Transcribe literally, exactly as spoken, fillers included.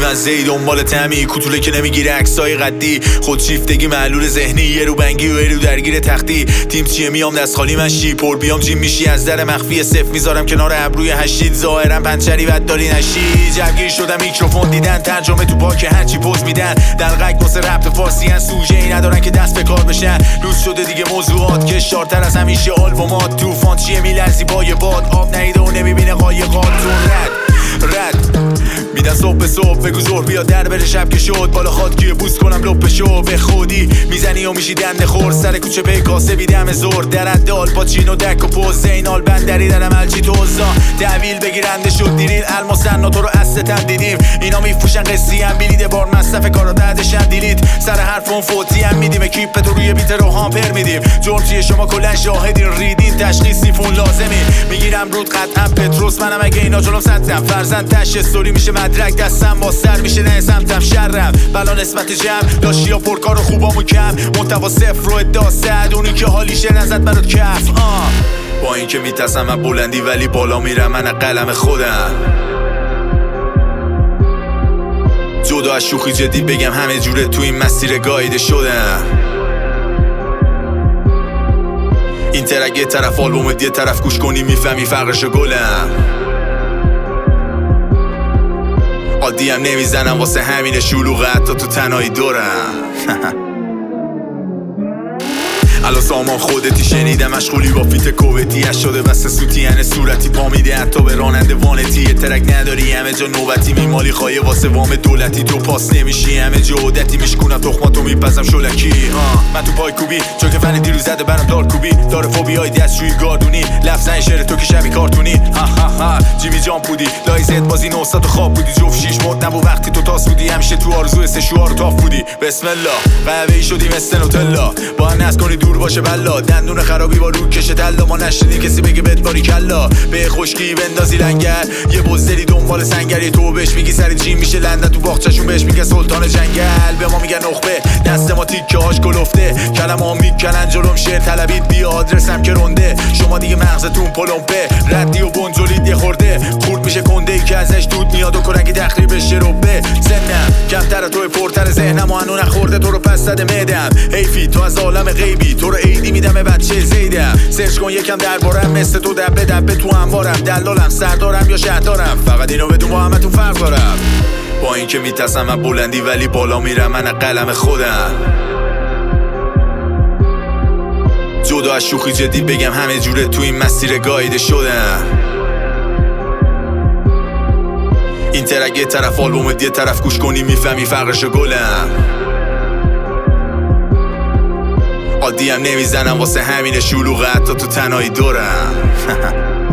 من زی دنبال تمی کوتوله که نمیگیره عکسای قدی خودشیفتگی معلول ذهنی یه رو بنگی و یه رو درگیر تختی تیم چیه میام دست خالی من شی پر بیام جیم میشی از در مخفی صف میذارم کنار ابروی هشید ظاهرا پنچری بد داری نشی جوگیر شدم میکروفون دیدن ترجمه تو باک هرچی پوز میدن دلقک واسه رپ فارسی ان سوژه ای ندارن که دست به کار بشن روز شده دیگه موضوعات کشدارتر از همیشه آلبومات طوفان چیه میلرزی با یه باد آب نیده و نمیبینه قایقات تو رد رد میدن صبح به صبح بگو زور بیا در بره شب که شد بالا خواد که بوس کنم لپ شو به خودی میزنی و میشی دنده خور سر کوچه پی کاسه بیدم زور درد آل پاچینو دک و پوز زینال بندری در عملچی توزا تحویل بگیرنده شد دیرین الماسن تو رو استتم دیدیم اینا میفوشن قصی هم بیلیده بار مصرف کارا دردشن دیلید سر حرفون فوتی هم میدیم اکیپ تو روی بیت رو هامپر میدیم جرم چیه شما کلن شاهدین ریدین تشخیصی فون لازمی میگیرم رود قطعا پتروس منم اگه اینا جلوم سطرم فرزند تش استوری میشه مدرک دستم با سر میشه نه سمتم شرم بلا نسبت جمع داشتی یا پرکار و خوبامو کم محتوا صفر رو ادعا صد اونی که حالیشه نزد برات کف آه. با این که میترسم من بلندی ولی بالا میرم من قلم خودم جدا از شوخی جدی بگم همه جوره تو این مسیر گاییده شدم این ترک یه طرف آلبوم یه طرف گوش کنی میفهمی فرقشو گلم عادیم نمیزنم واسه همین شلوغه حتی تو تنهایی دورم الان سامان خودتی شنیدم مشغولی با فیت کوبتی اش شده بس سوتی یعنی صورتی پا میده حتی به راننده وانتی یه ترک نداری همه جا نوبتی میمالی خواهی واسه وام دولتی تو پاس نمیشی همه جا عدتی میشکونم تخماتو میپزم شلکی آه. من تو پای کوبی چون که فن دیروز زده برم دار کوبی داره فوبیای دستشویی گاردونی لفظ این شعر تو که شبی کارتونی ها ها ها جیمی جان بودی لایزت بازی نوستاد خواب بودی جفت شیش مد نبو وقتی تو تاس بودی همیشه تو آرزو سه شوار تاف بودی بسم الله قهوه‌ای شدی مثل نوتلا با هم نس کنی دور باشه بلا دندون خرابی با رو کشه دلا ما نشنیدی کسی بگه بهت باری کلا به خشکی بندازی لنگر یه بزدلی دنبال سنگری تو بهش میگی سری جیم میشه لندن تو باغچه‌شون بهش میگه سلطان جنگل به ما میگن نخبه دست ما تیکه هاش کلفته کلمه‌ها میکنن جلوم شعر طلبید بیا آدرسم که رنده شما دیگه مغزتون پلمپه ردی و بنجلید یه خورده خورد میشه کنده ای که ازش دود میاد و کرنگی تخریبش ربه سنم کمتر توی پرتر ذهنم و هنو نخورده تو رو پس زده معدم حیفی تو از عالم غیبی تو رو عیدی میدم به بچه زیدم سرچ کن یکم دربارم مثل تو دبه دبه تو انبارم دلالم سردارم یا شهردارم فقط اینو بدون با همه تو فرق دارم با این که میترسم من بلندی ولی بالا میرم من قلم خودم جدا از شوخی جدی بگم همه جوره تو این مسیر گاییده شدم این ترک یه طرف آلبوم یه طرف گوش کنی میفهمی فرقشو گلم عادیم نمیزنم واسه همین شلوغه حتی تو تنهایی دورم